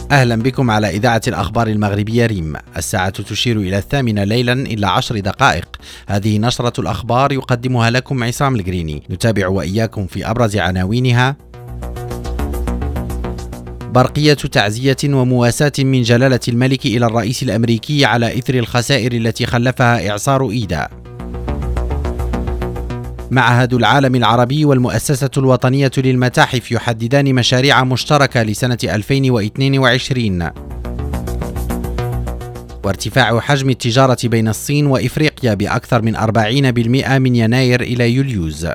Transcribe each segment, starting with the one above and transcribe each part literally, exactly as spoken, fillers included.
أهلا بكم على إذاعة الأخبار المغربية ريم. الساعة تشير إلى الثامنة ليلا إلا عشر دقائق. هذه نشرة الأخبار يقدمها لكم عصام القريني. نتابع وإياكم في أبرز عناوينها. برقية تعزية ومواساة من جلالة الملك إلى الرئيس الأمريكي على إثر الخسائر التي خلفها إعصار إيدا. معهد العالم العربي والمؤسسة الوطنية للمتاحف يحددان مشاريع مشتركة لسنة ألفين واثنين وعشرين. وارتفاع حجم التجارة بين الصين وإفريقيا بأكثر من أربعين بالمئة من يناير إلى يوليوز.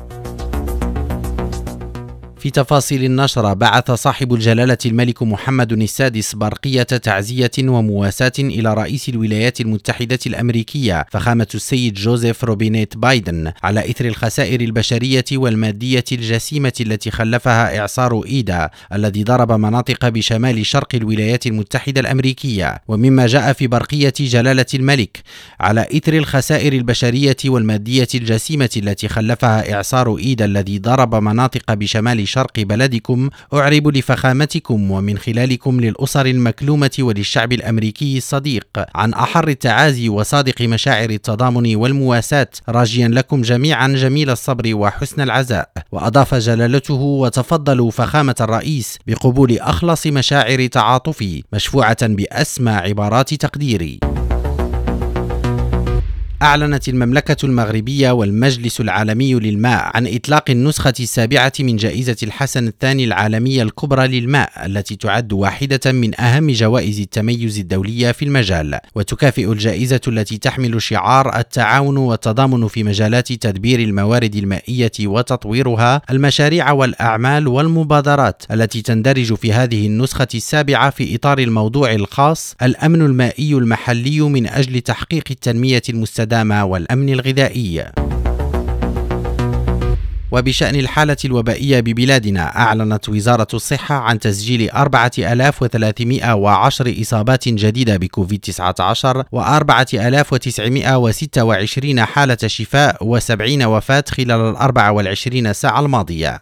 في تفاصيل النشرة، بعث صاحب الجلالة الملك محمد السادس برقية تعزية ومواساة إلى رئيس الولايات المتحدة الأمريكية فخامة السيد جوزيف روبينيت بايدن على إثر الخسائر البشرية والمادية الجسيمة التي خلفها إعصار إيدا الذي ضرب مناطق بشمال شرق الولايات المتحدة الأمريكية. ومما جاء في برقية جلالة الملك: على إثر الخسائر البشرية والمادية الجسيمة التي خلفها إعصار إيدا الذي ضرب مناطق بشمال شرق بلدكم، أعرب لفخامتكم ومن خلالكم للأسر المكلومة وللشعب الأمريكي الصديق عن أحر التعازي وصادق مشاعر التضامن والمواساة، راجيا لكم جميعا جميل الصبر وحسن العزاء. وأضاف جلالته: وتفضلوا فخامة الرئيس بقبول أخلص مشاعر تعاطفي مشفوعة بأسمى عبارات تقديري. أعلنت المملكة المغربية والمجلس العالمي للماء عن إطلاق النسخة السابعة من جائزة الحسن الثاني العالمية الكبرى للماء، التي تعد واحدة من أهم جوائز التميز الدولية في المجال، وتكافئ الجائزة التي تحمل شعار التعاون والتضامن في مجالات تدبير الموارد المائية وتطويرها المشاريع والأعمال والمبادرات، التي تندرج في هذه النسخة السابعة في إطار الموضوع الخاص الأمن المائي المحلي من أجل تحقيق التنمية المستدامة والأمن الغذائي. وبشأن الحالة الوبائية ببلادنا، أعلنت وزارة الصحة عن تسجيل أربعة آلاف وثلاثمئة وعشرة إصابات جديدة بكوفيد تسعة عشر وأربعة آلاف وتسعمئة وستة وعشرين حالة شفاء وسبعين وفاة خلال الأربع والعشرين ساعة الماضية.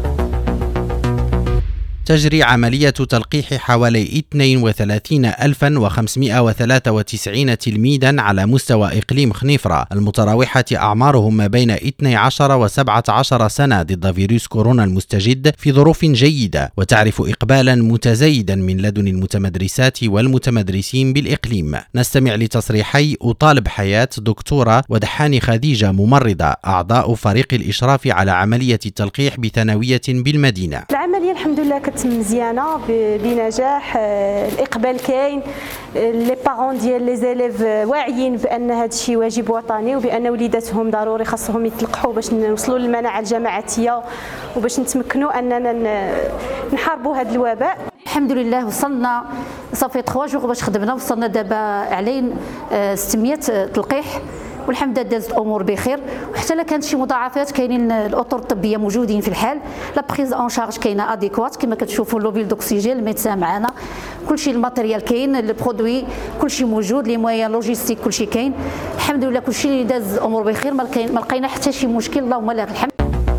تجري عملية تلقيح حوالي اثنين وثلاثين ألفا وخمسمئة وثلاثة وتسعين تلميذا على مستوى إقليم خنيفرة المتراوحة أعمارهم ما بين اثني عشر وسبعة عشر سنة ضد فيروس كورونا المستجد في ظروف جيدة، وتعرف إقبالا متزايدا من لدن المتمدرسات والمتمدرسين بالإقليم. نستمع لتصريحي أطالب حياة دكتورة ودحاني خديجة ممرضة أعضاء فريق الإشراف على عملية التلقيح بثانوية بالمدينة. العملية الحمد لله كانت مزيانه بنجاح، الاقبال كاين، لي بارون ديال لي زيليف واعيين بان هذا الشيء واجب وطني وبان وليداتهم ضروري خاصهم يتلقحوا باش نوصلوا للمناعه الجماعيه وباش نتمكنوا اننا نحاربوا هذا الوباء. الحمد لله وصلنا صافي ثلاثة جوغ باش خدمنا، وصلنا دابا علينا ستمئة تلقيح والحمد لله دازت الامور بخير، وحتى لا كانت شي مضاعفات كاينين الاطر الطبيه موجودين في الحال، لا بريز اون شارج كاينه اديكوات كما كتشوفوا، اللوبيل دوكسيجين الميدسان معنا، كلشي الماتيريال كاين، البرودوي كلشي موجود، لي مويان لوجيستيك كلشي كاين، الحمد لله كلشي داز الامور بخير، ما لقينا حتى شي مشكل، اللهم لك الحمد.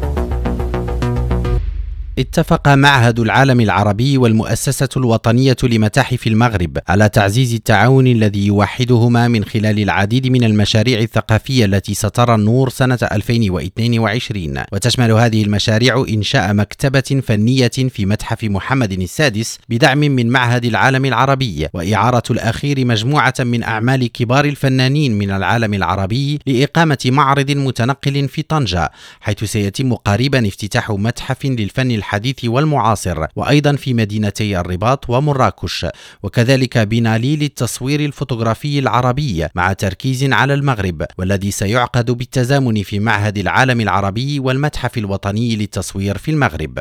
اتفق معهد العالم العربي والمؤسسة الوطنية لمتاحف المغرب على تعزيز التعاون الذي يوحدهما من خلال العديد من المشاريع الثقافية التي سترى النور سنة ألفين واثنين وعشرين. وتشمل هذه المشاريع إنشاء مكتبة فنية في متحف محمد السادس بدعم من معهد العالم العربي، وإعارة الأخير مجموعة من أعمال كبار الفنانين من العالم العربي لإقامة معرض متنقل في طنجة، حيث سيتم قريبا افتتاح متحف للفن الحديث والمعاصر، وأيضا في مدينتي الرباط ومراكش، وكذلك بنالي للتصوير الفوتوغرافي العربي مع تركيز على المغرب، والذي سيعقد بالتزامن في معهد العالم العربي والمتحف الوطني للتصوير في المغرب.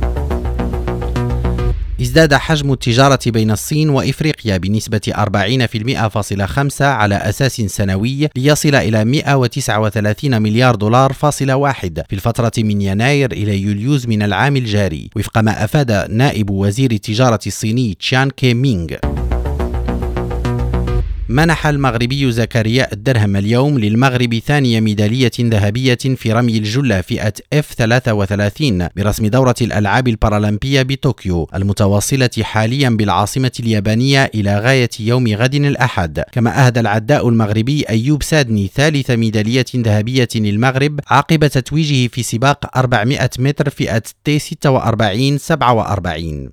ازداد حجم التجارة بين الصين وإفريقيا بنسبة أربعين فاصلة خمسة على أساس سنوي ليصل إلى مئة وتسعة وثلاثين مليار دولار فاصل واحد في الفترة من يناير إلى يوليوز من العام الجاري، وفق ما أفاد نائب وزير التجارة الصيني تشان كي مينغ. منح المغربي زكريا الدرهم اليوم للمغرب ثاني ميدالية ذهبية في رمي الجلة فئة إف ثلاثة وثلاثين برسم دورة الألعاب البارالمبية بطوكيو المتواصلة حاليا بالعاصمة اليابانية إلى غاية يوم غد الأحد. كما أهدى العداء المغربي أيوب سادني ثالث ميدالية ذهبية للمغرب عقب تتويجه في سباق أربعمائة متر فئة تي ستة وأربعين سبعة وأربعين.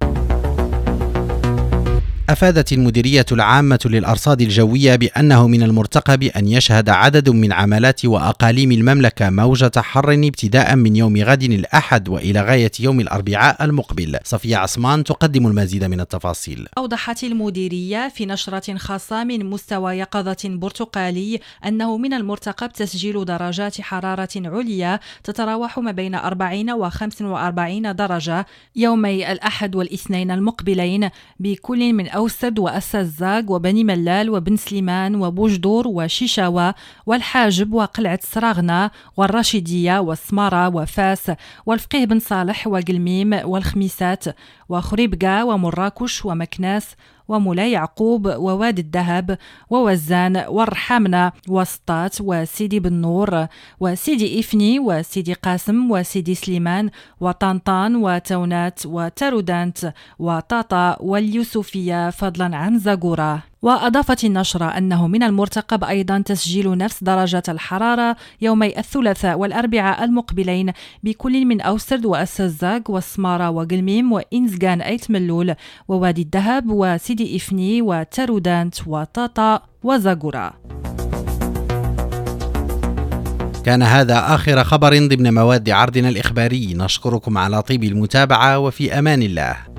أفادت المديرية العامة للأرصاد الجوية بأنه من المرتقب أن يشهد عدد من عمالات وأقاليم المملكة موجة حر ابتداء من يوم غد الأحد وإلى غاية يوم الأربعاء المقبل. صفية عثمان تقدم المزيد من التفاصيل. أوضحت المديرية في نشرة خاصة من مستوى يقظة برتقالي أنه من المرتقب تسجيل درجات حرارة عليا تتراوح ما بين أربعين وخمسة وأربعين درجة يومي الأحد والاثنين المقبلين بكل من أوسد وأسزاق وبني ملال وبن سليمان وبوجدور وشيشاوة والحاجب وقلعة سراغنا والرشيدية والسمارة وفاس والفقيه بن صالح وقلميم والخميسات وخريبقة ومراكش ومكناس ومولاي يعقوب وواد الذهب ووزان والرحامنة وسطات وسيدي بن نور وسيدي إفني وسيدي قاسم وسيدي سليمان وطنطان وتونات وتارودانت وطاطا واليوسفية فضلا عن زاغورة. وأضافت النشرة أنه من المرتقب أيضا تسجيل نفس درجة الحرارة يومي الثلاثاء والأربعاء المقبلين بكل من أوسرد وأسزاق والسمارة وقلميم وإنزغان أيت ملول ووادي الذهب وسيدي إفني وتارودانت وطاطا وزاغورة. كان هذا آخر خبر ضمن مواد عرضنا الإخباري. نشكركم على طيب المتابعة وفي أمان الله.